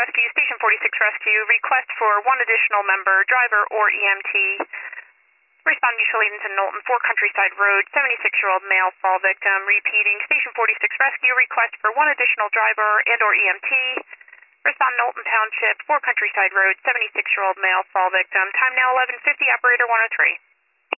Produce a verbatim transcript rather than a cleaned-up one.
Rescue, Station forty-six Rescue, request for one additional member, driver or E M T. Respond mutual aid into Knowlton, four Countryside Road, seventy-six-year-old male fall victim. Repeating, Station forty-six Rescue, request for one additional driver and or E M T. Respond Knowlton Township, four Countryside Road, seventy-six-year-old male fall victim. Time now eleven fifty, operator one oh three.